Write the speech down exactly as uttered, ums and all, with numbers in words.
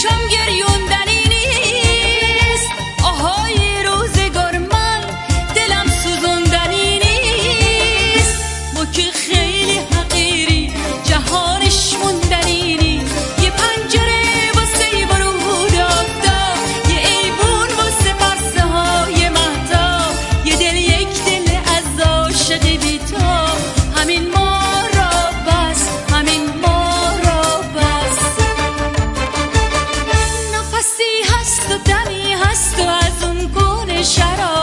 چشمم گریوندنی نیست، آهای روزگار من دلم سوزوندنی نیست. ما که خیلی حقیری جهانش موندنی نیست. یه پنجره واسه ورود آفتاب، یه ایوون واسه پرسه های مهتاب، یه دل یک دل از عاشق بی‌تاب. همین ما را بس، همین ما را بس. نفسی هست و دمی هست و از اون گونه شراب